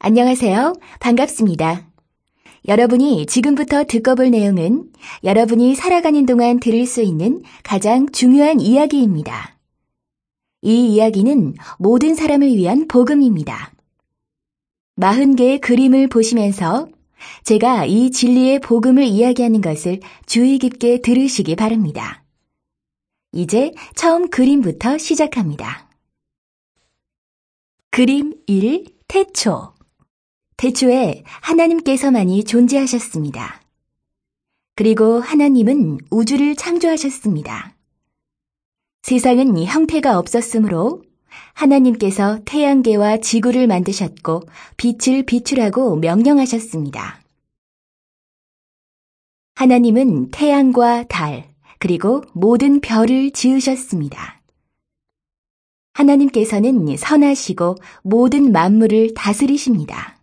안녕하세요. 반갑습니다. 여러분이 지금부터 듣고 볼 내용은 여러분이 살아가는 동안 들을 수 있는 가장 중요한 이야기입니다. 이 이야기는 모든 사람을 위한 복음입니다. 40개의 그림을 보시면서 제가 이 진리의 복음을 이야기하는 것을 주의 깊게 들으시기 바랍니다. 이제 처음 그림부터 시작합니다. 그림 1. 태초. 태초에 하나님께서만이 존재하셨습니다. 그리고 하나님은 우주를 창조하셨습니다. 세상은 형태가 없었으므로 하나님께서 태양계와 지구를 만드셨고 빛을 비추라고 명령하셨습니다. 하나님은 태양과 달, 그리고 모든 별을 지으셨습니다. 하나님께서는 선하시고 모든 만물을 다스리십니다.